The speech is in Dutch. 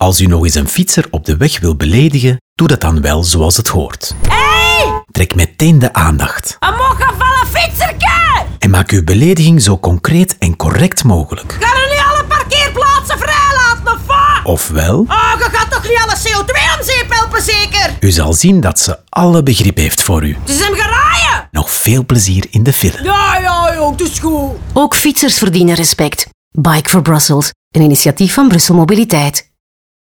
Als u nog eens een fietser op de weg wil beledigen, doe dat dan wel zoals het hoort. Hey! Trek meteen de aandacht. Een moggevallen fietserke! En maak uw belediging zo concreet en correct mogelijk. Ga er niet alle parkeerplaatsen vrijlaten, of wat? Ofwel, Oh, je gaat toch niet alle CO2 om zeep helpen, zeker? u zal zien dat ze alle begrip heeft voor u. Het is hem geraaien! Nog veel plezier in de file. Ja, joh, het is goed. Ook fietsers verdienen respect. Bike for Brussels, een initiatief van Brussel Mobiliteit.